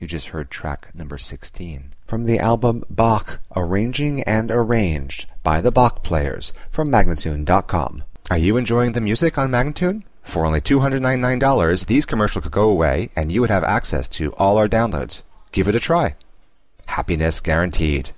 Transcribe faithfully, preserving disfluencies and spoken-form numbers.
You just heard track number sixteen from the album Bach, Arranging and Arranged by the Bach Players from Magnatune dot com. Are you enjoying the music on Magnatune? For only two hundred ninety-nine dollars, these commercials could go away and you would have access to all our downloads. Give it a try. Happiness guaranteed.